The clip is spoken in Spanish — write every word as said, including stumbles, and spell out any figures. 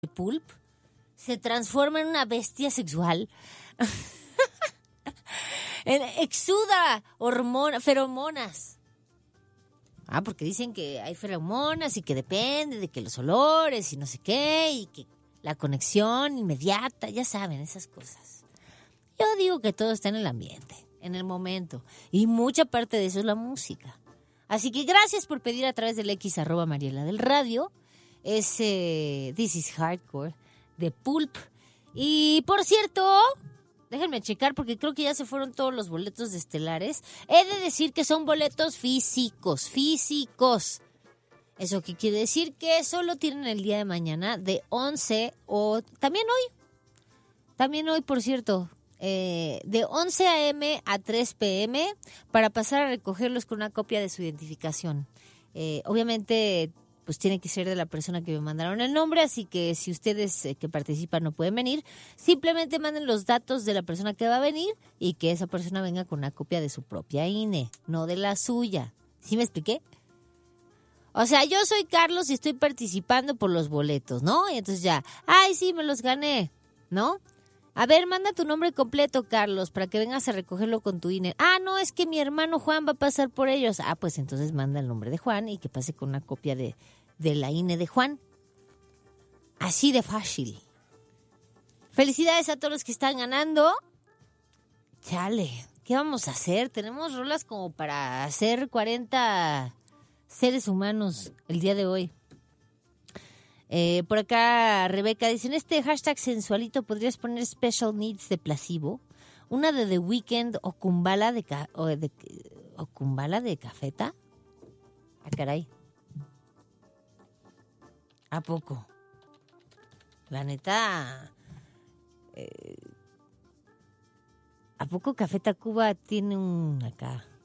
Pulp se transforma en una bestia sexual. Exuda hormonas, feromonas. Ah, porque dicen que hay feromonas y que depende de que los olores y no sé qué, y que la conexión inmediata, ya saben, esas cosas. Yo digo que todo está en el ambiente, en el momento, y mucha parte de eso es la música. Así que gracias por pedir a través del X arroba Mariela del Radio ese This is Hardcore de Pulp. Y por cierto, déjenme checar porque creo que ya se fueron todos los boletos de estelares. He de decir que son boletos físicos, físicos. ¿Eso qué quiere decir? Que solo tienen el día de mañana de once o también hoy. También hoy, por cierto, eh, de once a eme a tres pe eme para pasar a recogerlos con una copia de su identificación. Eh, obviamente, pues tiene que ser de la persona que me mandaron el nombre, así que si ustedes eh, que participan no pueden venir, simplemente manden los datos de la persona que va a venir y que esa persona venga con una copia de su propia I N E, no de la suya. ¿Sí me expliqué? O sea, yo soy Carlos y estoy participando por los boletos, ¿no? Y entonces ya, ay, sí, me los gané, ¿no? A ver, manda tu nombre completo, Carlos, para que vengas a recogerlo con tu I N E. Ah, no, es que mi hermano Juan va a pasar por ellos. Ah, pues entonces manda el nombre de Juan y que pase con una copia de, de la I N E de Juan. Así de fácil. Felicidades a todos los que están ganando. Chale, ¿qué vamos a hacer? Tenemos rolas como para hacer cuarenta seres humanos el día de hoy. Eh, por acá Rebeca dice, en este hashtag sensualito podrías poner Special Needs de Placebo, una de The Weeknd o Kumbala de, ca- o de, o Kumbala de Cafeta. Ah, caray. ¿A poco? La neta, eh, ¿a poco Café Tacuba tiene un acá